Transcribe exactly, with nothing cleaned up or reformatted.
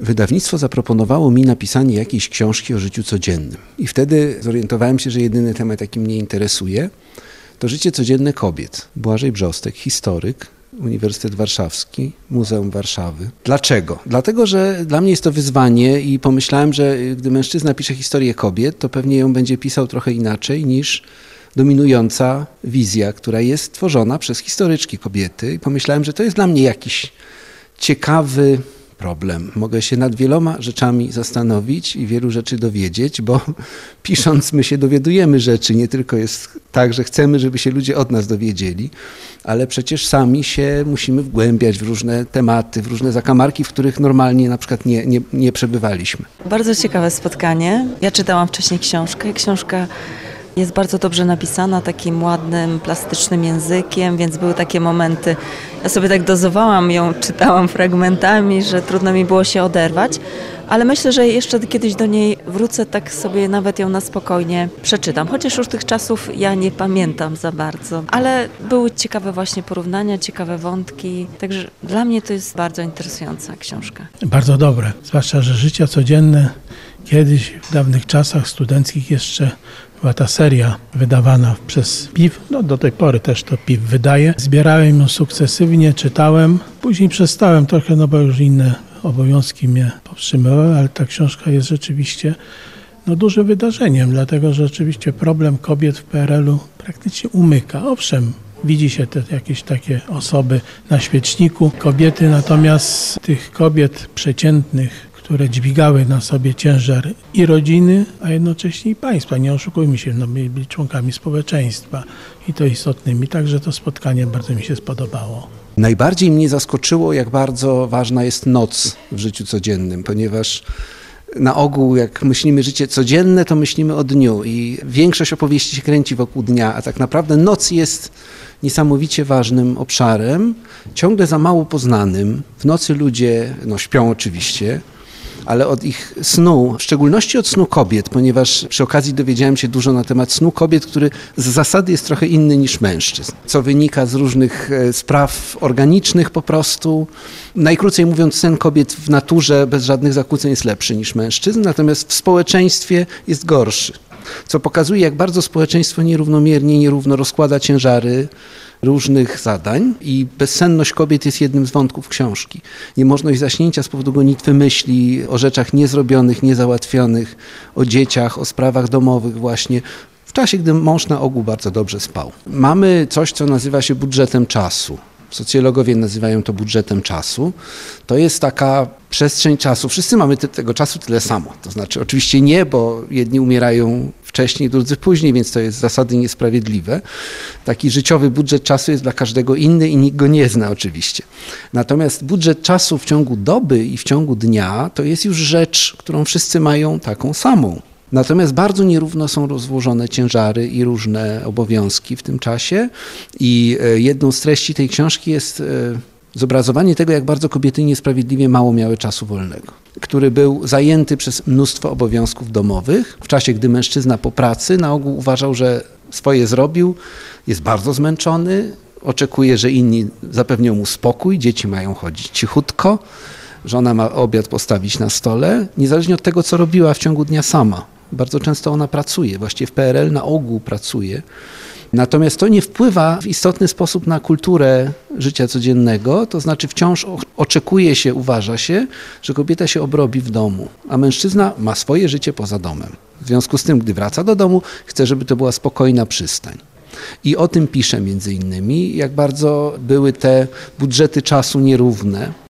wydawnictwo zaproponowało mi napisanie jakiejś książki o życiu codziennym. I wtedy zorientowałem się, że jedyny temat, jaki mnie interesuje, to życie codzienne kobiet. Błażej Brzostek, historyk, Uniwersytet Warszawski, Muzeum Warszawy. Dlaczego? Dlatego, że dla mnie jest to wyzwanie i pomyślałem, że gdy mężczyzna pisze historię kobiet, to pewnie ją będzie pisał trochę inaczej niż dominująca wizja, która jest tworzona przez historyczki kobiety. I pomyślałem, że to jest dla mnie jakiś ciekawy problem. Mogę się nad wieloma rzeczami zastanowić i wielu rzeczy dowiedzieć, bo pisząc my się dowiadujemy rzeczy. Nie tylko jest tak, że chcemy, żeby się ludzie od nas dowiedzieli, ale przecież sami się musimy wgłębiać w różne tematy, w różne zakamarki, w których normalnie na przykład nie, nie, nie przebywaliśmy. Bardzo ciekawe spotkanie. Ja czytałam wcześniej książkę. Książka jest bardzo dobrze napisana, takim ładnym, plastycznym językiem, więc były takie momenty, ja sobie tak dozowałam ją, czytałam fragmentami, że trudno mi było się oderwać, ale myślę, że jeszcze kiedyś do niej wrócę, tak sobie nawet ją na spokojnie przeczytam, chociaż już tych czasów ja nie pamiętam za bardzo, ale były ciekawe właśnie porównania, ciekawe wątki, także dla mnie to jest bardzo interesująca książka. Bardzo dobre, zwłaszcza, że życie codzienne kiedyś w dawnych czasach studenckich jeszcze była ta seria wydawana przez P I W, no do tej pory też to P I W wydaje. Zbierałem ją sukcesywnie, czytałem, później przestałem trochę, no bo już inne obowiązki mnie powstrzymywały, ale ta książka jest rzeczywiście no, dużym wydarzeniem, dlatego że rzeczywiście problem kobiet w P R L u praktycznie umyka. Owszem, widzi się te jakieś takie osoby na świeczniku, kobiety, natomiast tych kobiet przeciętnych, które dźwigały na sobie ciężar i rodziny, a jednocześnie i państwa. Nie oszukujmy się, no byli członkami społeczeństwa i to istotnymi. Także to spotkanie bardzo mi się spodobało. Najbardziej mnie zaskoczyło, jak bardzo ważna jest noc w życiu codziennym, ponieważ na ogół jak myślimy życie codzienne, to myślimy o dniu i większość opowieści się kręci wokół dnia, a tak naprawdę noc jest niesamowicie ważnym obszarem, ciągle za mało poznanym. W nocy ludzie no, śpią oczywiście, ale od ich snu, w szczególności od snu kobiet, ponieważ przy okazji dowiedziałem się dużo na temat snu kobiet, który z zasady jest trochę inny niż mężczyzn, co wynika z różnych spraw organicznych po prostu. Najkrócej mówiąc, sen kobiet w naturze bez żadnych zakłóceń jest lepszy niż mężczyzn, natomiast w społeczeństwie jest gorszy, co pokazuje, jak bardzo społeczeństwo nierównomiernie, nierówno rozkłada ciężary różnych zadań i bezsenność kobiet jest jednym z wątków książki. Niemożność zaśnięcia z powodu gonitwy myśli o rzeczach niezrobionych, niezałatwionych, o dzieciach, o sprawach domowych właśnie, w czasie, gdy mąż na ogół bardzo dobrze spał. Mamy coś, co nazywa się budżetem czasu. Socjologowie nazywają to budżetem czasu. To jest taka przestrzeń czasu. Wszyscy mamy te, tego czasu tyle samo. To znaczy oczywiście nie, bo jedni umierają wcześniej, drudzy później, więc to jest z zasady niesprawiedliwe. Taki życiowy budżet czasu jest dla każdego inny i nikt go nie zna oczywiście. Natomiast budżet czasu w ciągu doby i w ciągu dnia to jest już rzecz, którą wszyscy mają taką samą. Natomiast bardzo nierówno są rozłożone ciężary i różne obowiązki w tym czasie i jedną z treści tej książki jest zobrazowanie tego, jak bardzo kobiety niesprawiedliwie mało miały czasu wolnego, który był zajęty przez mnóstwo obowiązków domowych. W czasie, gdy mężczyzna po pracy na ogół uważał, że swoje zrobił, jest bardzo zmęczony, oczekuje, że inni zapewnią mu spokój, dzieci mają chodzić cichutko, żona ma obiad postawić na stole, niezależnie od tego, co robiła w ciągu dnia sama. Bardzo często ona pracuje, właściwie w P R L na ogół pracuje. Natomiast to nie wpływa w istotny sposób na kulturę życia codziennego, to znaczy wciąż oczekuje się, uważa się, że kobieta się obrobi w domu, a mężczyzna ma swoje życie poza domem. W związku z tym, gdy wraca do domu, chce, żeby to była spokojna przystań. I o tym pisze między innymi, jak bardzo były te budżety czasu nierówne.